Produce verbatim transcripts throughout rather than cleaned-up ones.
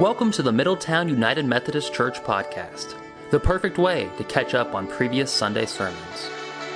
Welcome to the Middletown United Methodist Church podcast, the perfect way to catch up on previous Sunday sermons.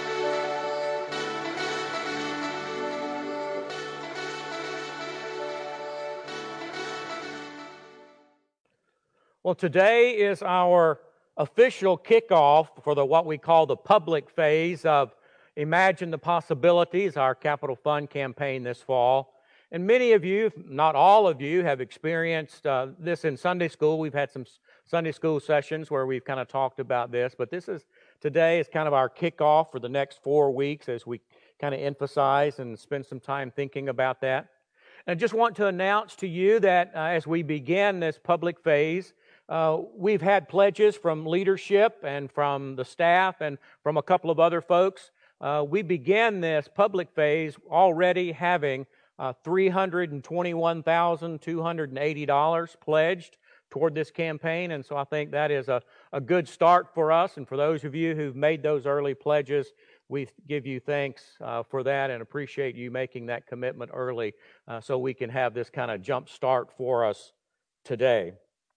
Well, today is our official kickoff for the what we call the public phase of Imagine the Possibilities, our Capital Fund campaign this fall. And many of you, not all of you, have experienced uh, this in Sunday school. We've had some Sunday school sessions where we've kind of talked about this, but this is today is kind of our kickoff for the next four weeks as we kind of emphasize and spend some time thinking about that. And I just want to announce to you that uh, as we begin this public phase, uh, we've had pledges from leadership and from the staff and from a couple of other folks. Uh, we began this public phase already having Uh, three hundred twenty-one thousand two hundred eighty dollars pledged toward this campaign, and so I think that is a, a good start for us. And for those of you who've made those early pledges, we give you thanks uh, for that and appreciate you making that commitment early uh, so we can have this kind of jump start for us today.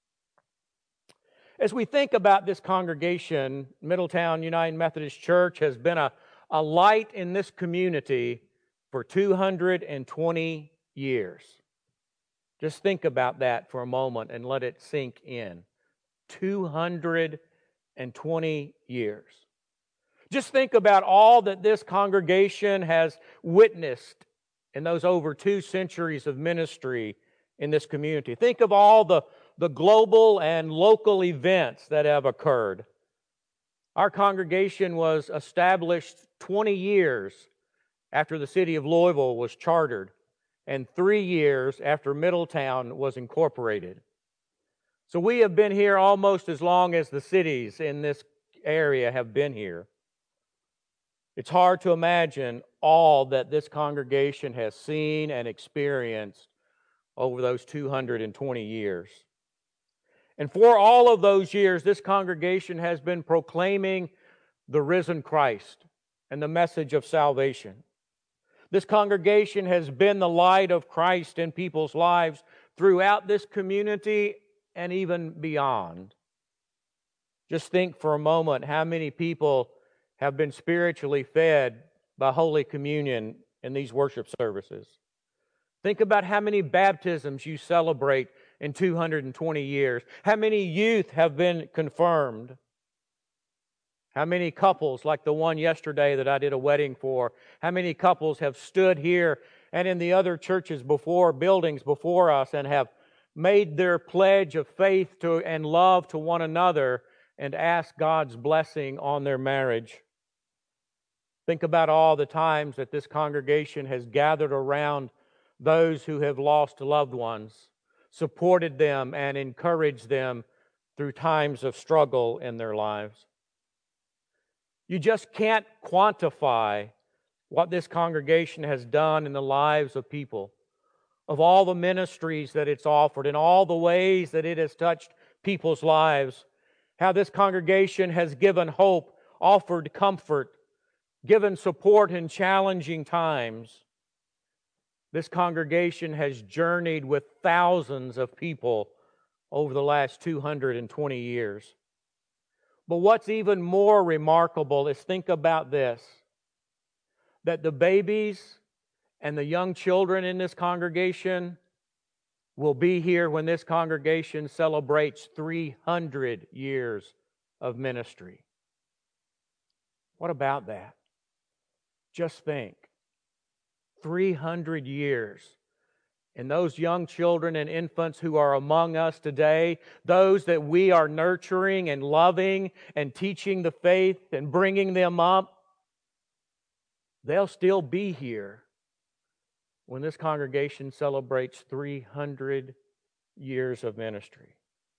As we think about this congregation, Middletown United Methodist Church has been a, a light in this community for two hundred twenty years. Just think about that for a moment and let it sink in. two hundred twenty years. Just think about all that this congregation has witnessed in those over two centuries of ministry in this community. Think of all the, the global and local events that have occurred. Our congregation was established twenty years after the city of Louisville was chartered, and three years after Middletown was incorporated. So we have been here almost as long as the cities in this area have been here. It's hard to imagine all that this congregation has seen and experienced over those two hundred twenty years. And for all of those years, this congregation has been proclaiming the risen Christ and the message of salvation. This congregation has been the light of Christ in people's lives throughout this community and even beyond. Just think for a moment how many people have been spiritually fed by Holy Communion in these worship services. Think about how many baptisms you celebrate in two hundred twenty years. How many youth have been confirmed. How many couples, like the one yesterday that I did a wedding for, how many couples have stood here and in the other churches before, buildings before us, and have made their pledge of faith to and love to one another and asked God's blessing on their marriage. Think about all the times that this congregation has gathered around those who have lost loved ones, supported them and encouraged them through times of struggle in their lives. You just can't quantify what this congregation has done in the lives of people, of all the ministries that it's offered, and all the ways that it has touched people's lives, how this congregation has given hope, offered comfort, given support in challenging times. This congregation has journeyed with thousands of people over the last two hundred twenty years. But what's even more remarkable is think about this, that the babies and the young children in this congregation will be here when this congregation celebrates three hundred years of ministry. What about that? Just think, three hundred years. And those young children and infants who are among us today, those that we are nurturing and loving and teaching the faith and bringing them up, they'll still be here when this congregation celebrates three hundred years of ministry.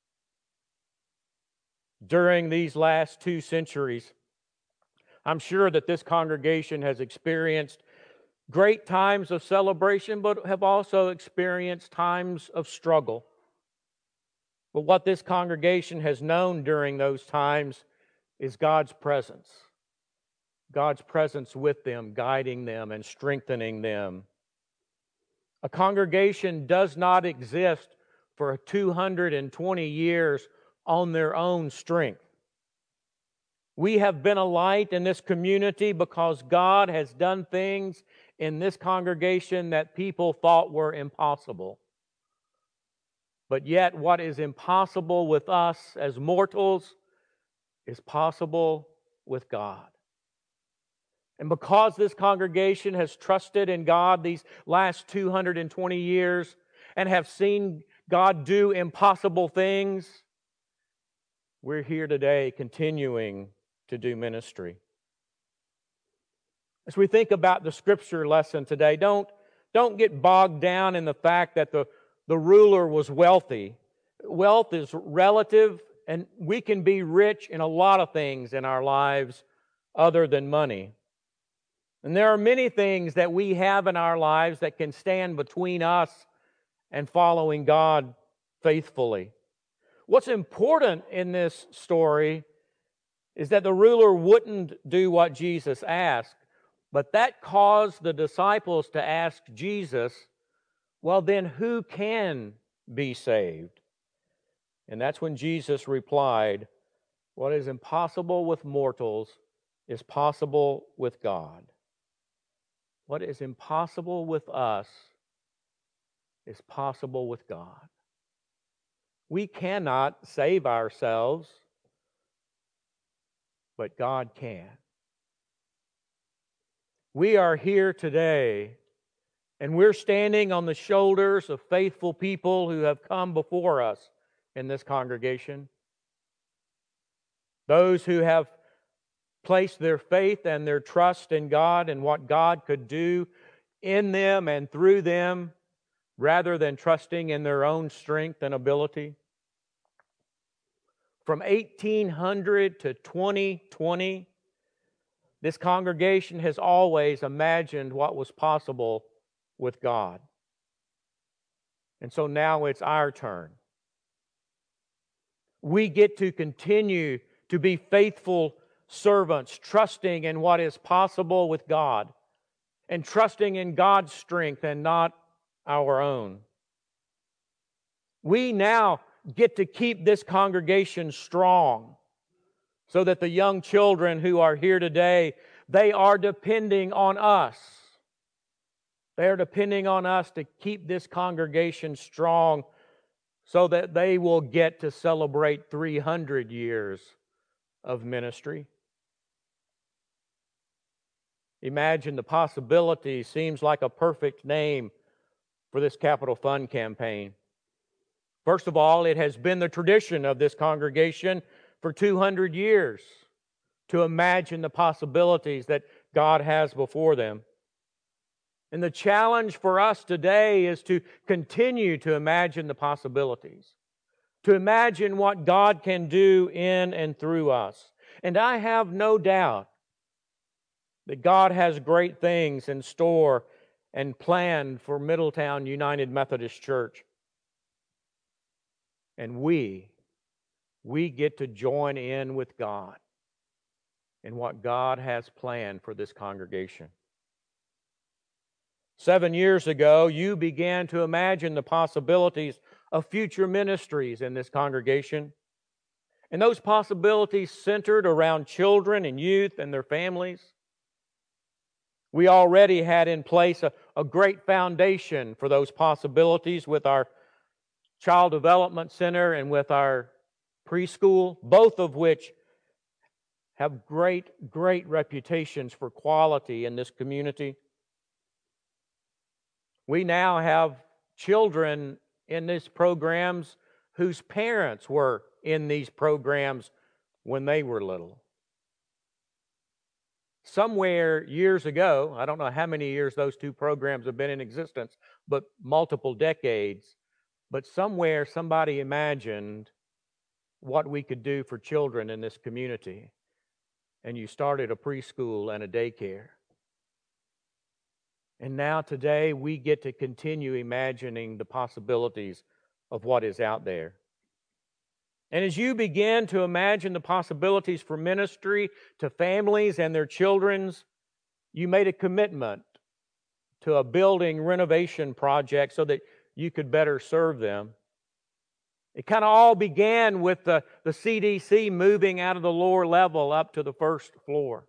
During these last two centuries, I'm sure that this congregation has experienced great times of celebration, but have also experienced times of struggle. But what this congregation has known during those times is God's presence. God's presence with them, guiding them and strengthening them. A congregation does not exist for two hundred twenty years on their own strength. We have been a light in this community because God has done things in this congregation that people thought were impossible. But yet, what is impossible with us as mortals is possible with God. And because this congregation has trusted in God these last two hundred twenty years and have seen God do impossible things, we're here today continuing to do ministry. As we think about the scripture lesson today, don't, don't get bogged down in the fact that the, the ruler was wealthy. Wealth is relative, and we can be rich in a lot of things in our lives other than money. And there are many things that we have in our lives that can stand between us and following God faithfully. What's important in this story is that the ruler wouldn't do what Jesus asked, but that caused the disciples to ask Jesus, well, then who can be saved? And that's when Jesus replied, what is impossible with mortals is possible with God. What is impossible with us is possible with God. We cannot save ourselves, but God can. We are here today, and we're standing on the shoulders of faithful people who have come before us in this congregation. Those who have placed their faith and their trust in God and what God could do in them and through them, rather than trusting in their own strength and ability. From eighteen hundred to twenty twenty, this congregation has always imagined what was possible with God. And so now it's our turn. We get to continue to be faithful servants, trusting in what is possible with God and trusting in God's strength and not our own. We now get to keep this congregation strong so that the young children who are here today, they are depending on us. They are depending on us to keep this congregation strong so that they will get to celebrate three hundred years of ministry. Imagine the Possibilities seems like a perfect name for this Capital Fund campaign. First of all, it has been the tradition of this congregation for two hundred years to imagine the possibilities that God has before them. And the challenge for us today is to continue to imagine the possibilities, to imagine what God can do in and through us. And I have no doubt that God has great things in store and planned for Middletown United Methodist Church. And we, we get to join in with God in what God has planned for this congregation. Seven years ago, you began to imagine the possibilities of future ministries in this congregation. And those possibilities centered around children and youth and their families. We already had in place a, a great foundation for those possibilities with our Child Development Center and with our preschool, both of which have great, great reputations for quality in this community. We now have children in these programs whose parents were in these programs when they were little. Somewhere years ago, I don't know how many years those two programs have been in existence, but multiple decades, but somewhere somebody imagined what we could do for children in this community. And you started a preschool and a daycare. And now today we get to continue imagining the possibilities of what is out there. And as you begin to imagine the possibilities for ministry to families and their children's, you made a commitment to a building renovation project so that you could better serve them. It kind of all began with the, the C D C moving out of the lower level up to the first floor.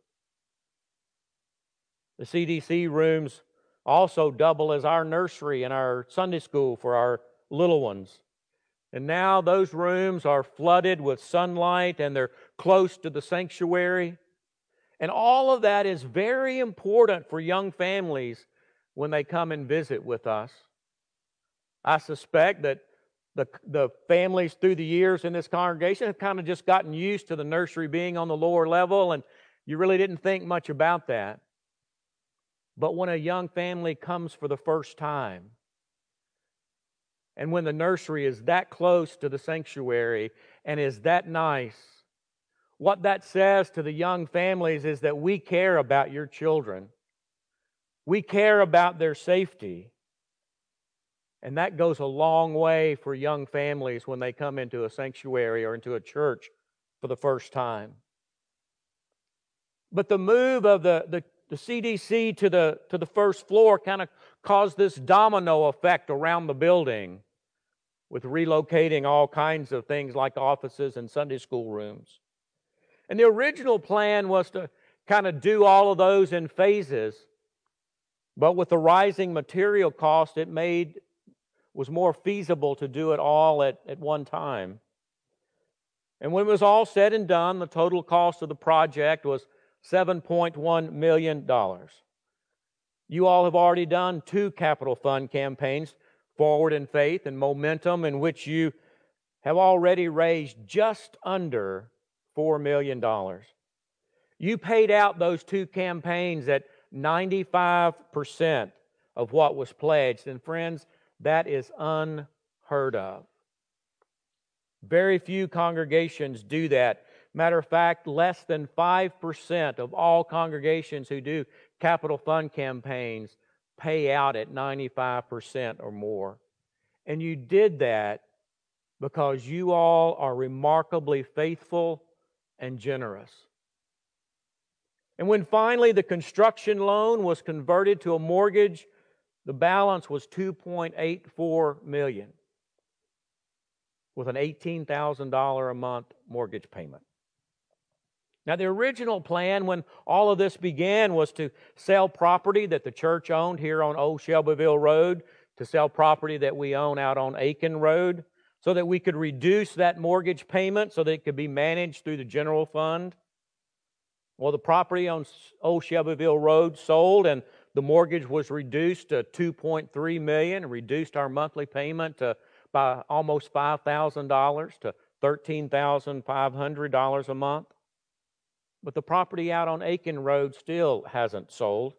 The C D C rooms also double as our nursery and our Sunday school for our little ones. And now those rooms are flooded with sunlight and they're close to the sanctuary. And all of that is very important for young families when they come and visit with us. I suspect that the, the families through the years in this congregation have kind of just gotten used to the nursery being on the lower level, and you really didn't think much about that. But when a young family comes for the first time, and when the nursery is that close to the sanctuary and is that nice, what that says to the young families is that we care about your children. We care about their safety. And that goes a long way for young families when they come into a sanctuary or into a church for the first time. But the move of the, the, the C D C to the, to the first floor kind of caused this domino effect around the building, with relocating all kinds of things like offices and Sunday school rooms. And the original plan was to kind of do all of those in phases, but with the rising material cost, it made was more feasible to do it all at, at one time. And when it was all said and done, the total cost of the project was seven point one million dollars. You all have already done two capital fund campaigns, Forward in Faith and Momentum, in which you have already raised just under four million dollars. You paid out those two campaigns at ninety-five percent of what was pledged. And friends, that is unheard of. Very few congregations do that. Matter of fact, less than five percent of all congregations who do capital fund campaigns pay out at ninety-five percent or more. And you did that because you all are remarkably faithful and generous. And when finally the construction loan was converted to a mortgage, the balance was two point eight four million dollars with an eighteen thousand dollars a month mortgage payment. Now, the original plan when all of this began was to sell property that the church owned here on Old Shelbyville Road, to sell property that we own out on Aiken Road, so that we could reduce that mortgage payment so that it could be managed through the general fund. Well, the property on Old Shelbyville Road sold, and the mortgage was reduced to two point three million dollars, reduced our monthly payment to by almost five thousand dollars to thirteen thousand five hundred dollars a month. But the property out on Aiken Road still hasn't sold.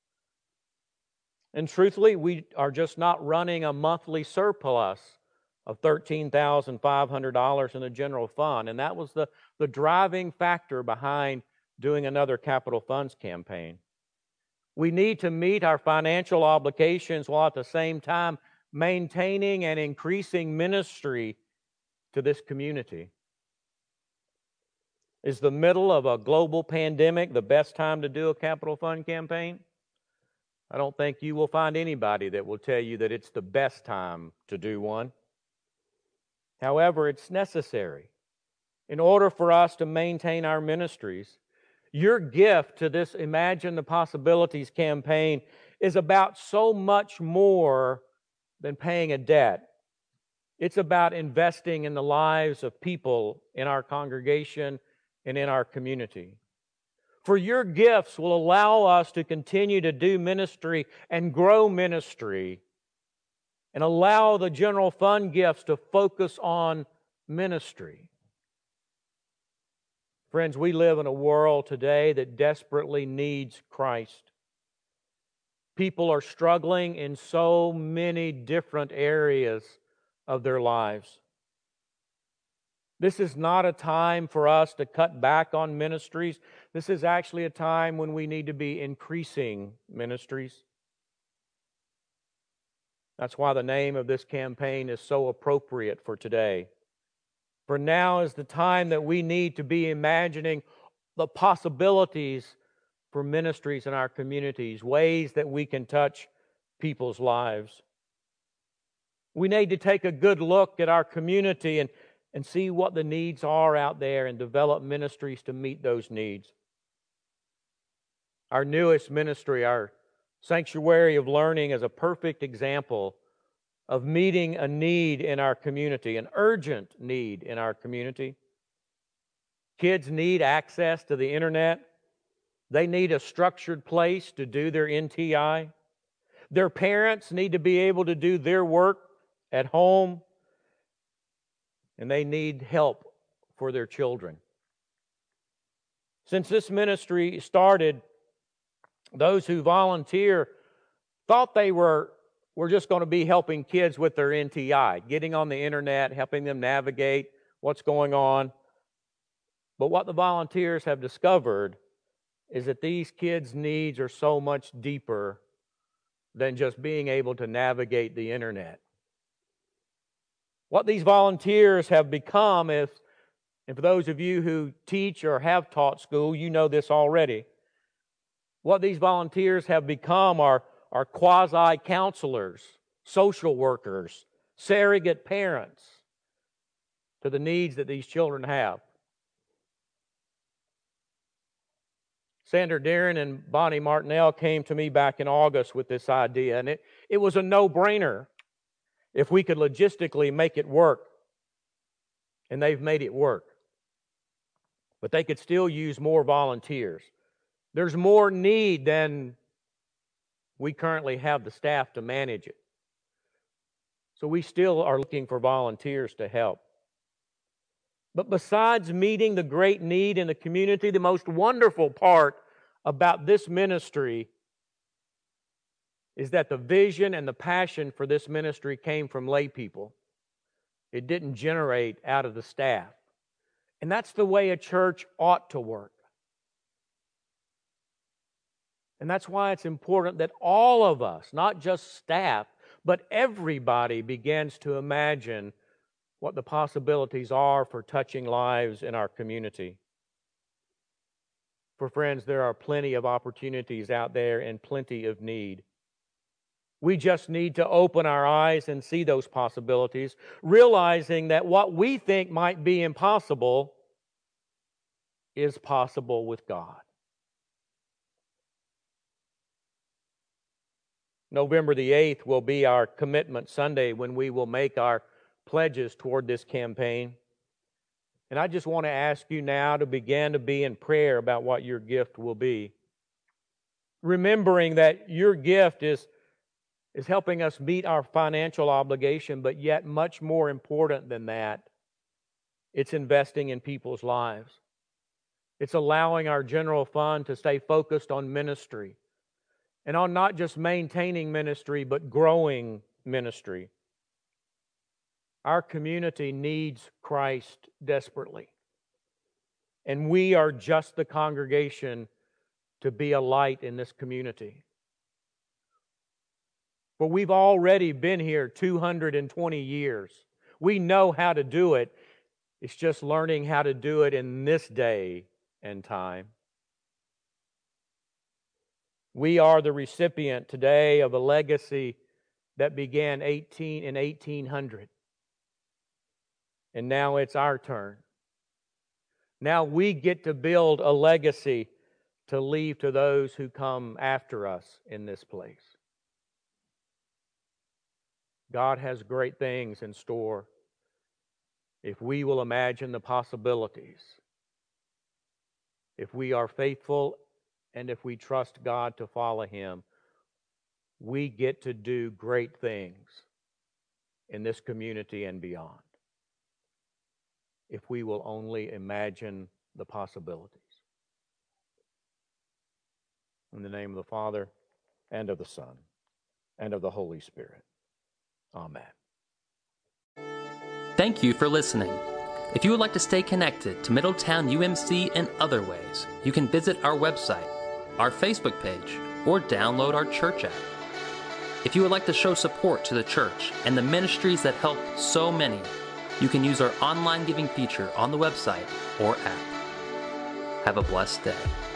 And truthfully, we are just not running a monthly surplus of thirteen thousand five hundred dollars in the general fund. And that was the, the driving factor behind doing another capital funds campaign. We need to meet our financial obligations while at the same time maintaining and increasing ministry to this community. Is the middle of a global pandemic the best time to do a capital fund campaign? I don't think you will find anybody that will tell you that it's the best time to do one. However, it's necessary in order for us to maintain our ministries. Your gift to this Imagine the Possibilities campaign is about so much more than paying a debt. It's about investing in the lives of people in our congregation and in our community. For your gifts will allow us to continue to do ministry and grow ministry, and allow the general fund gifts to focus on ministry. Friends, we live in a world today that desperately needs Christ. People are struggling in so many different areas of their lives. This is not a time for us to cut back on ministries. This is actually a time when we need to be increasing ministries. That's why the name of this campaign is so appropriate for today. For now is the time that we need to be imagining the possibilities for ministries in our communities, ways that we can touch people's lives. We need to take a good look at our community and, and see what the needs are out there and develop ministries to meet those needs. Our newest ministry, our Sanctuary of Learning, is a perfect example of meeting a need in our community, an urgent need in our community. Kids need access to the internet. They need a structured place to do their N T I. Their parents need to be able to do their work at home, and they need help for their children. Since this ministry started, those who volunteer thought they were, were just going to be helping kids with their N T I, getting on the internet, helping them navigate what's going on. But what the volunteers have discovered is that these kids' needs are so much deeper than just being able to navigate the internet. What these volunteers have become, if, and for those of you who teach or have taught school, you know this already. What these volunteers have become are, are quasi-counselors, social workers, surrogate parents to the needs that these children have. Sandra Darren and Bonnie Martinell came to me back in August with this idea, and it, it was a no-brainer if we could logistically make it work. And they've made it work. But they could still use more volunteers. There's more need than we currently have the staff to manage it. So we still are looking for volunteers to help. But besides meeting the great need in the community, the most wonderful part about this ministry is that the vision and the passion for this ministry came from lay people. It didn't generate out of the staff. And that's the way a church ought to work. And that's why it's important that all of us, not just staff, but everybody begins to imagine what the possibilities are for touching lives in our community. For friends, there are plenty of opportunities out there and plenty of need. We just need to open our eyes and see those possibilities, realizing that what we think might be impossible is possible with God. November the eighth will be our commitment Sunday when we will make our pledges toward this campaign. And I just want to ask you now to begin to be in prayer about what your gift will be. Remembering that your gift is, is helping us meet our financial obligation, but yet much more important than that, it's investing in people's lives. It's allowing our general fund to stay focused on ministry and on not just maintaining ministry, but growing ministry. Our community needs Christ desperately. And we are just the congregation to be a light in this community. For we've already been here two hundred twenty years. We know how to do it. It's just learning how to do it in this day and time. We are the recipient today of a legacy that began eighteen in eighteen hundred. And now it's our turn. Now we get to build a legacy to leave to those who come after us in this place. God has great things in store if we will imagine the possibilities, if we are faithful, and if we trust God to follow Him. We get to do great things in this community and beyond, if we will only imagine the possibilities. In the name of the Father, and of the Son, and of the Holy Spirit. Amen. Thank you for listening. If you would like to stay connected to Middletown U M C in other ways, you can visit our website, our Facebook page, or download our church app. If you would like to show support to the church and the ministries that help so many, you can use our online giving feature on the website or app. Have a blessed day.